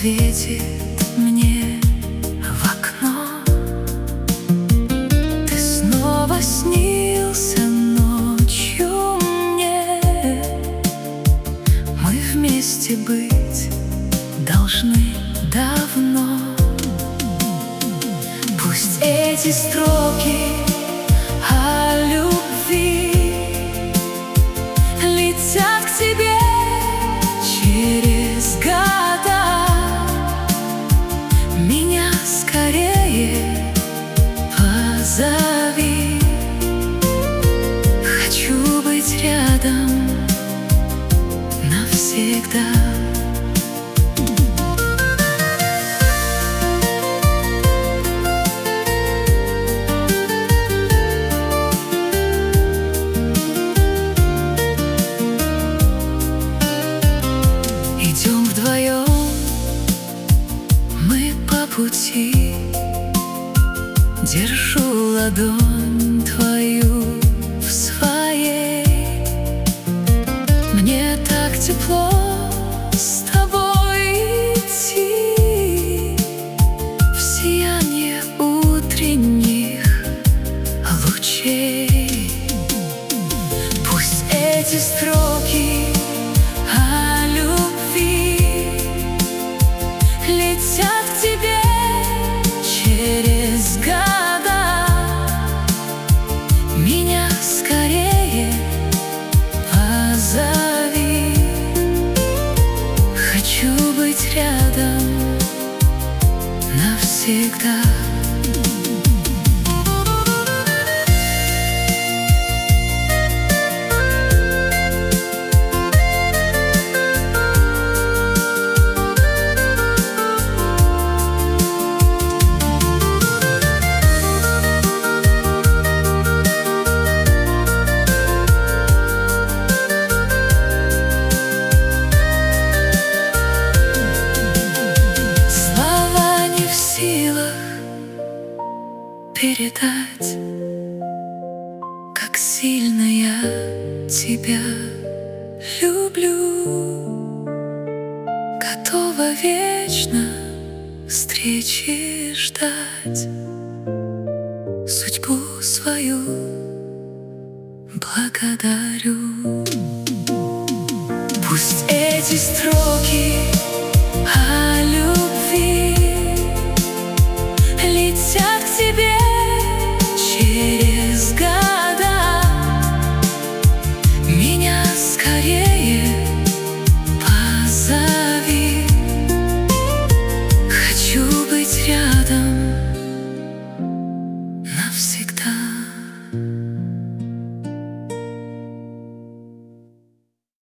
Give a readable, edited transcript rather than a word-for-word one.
светит мне в окно. Ты снова снился ночью мне. Мы вместе быть должны давно. Пусть эти строки о любви летят к тебе через года. Меня скорее позови. Хочу быть рядом навсегда. Идем вдвоем мы по пути. Держу ладонь твою в своей. Мне так тепло с тобой идти в сияние утренних лучей. Пусть эти строки о любви летят к тебе через года. Меня скорее позови. Хочу быть рядом навсегда. Передать, как сильно я тебя люблю. Готова вечно встречи ждать. Судьбу свою благодарю. Пусть эти строки о любви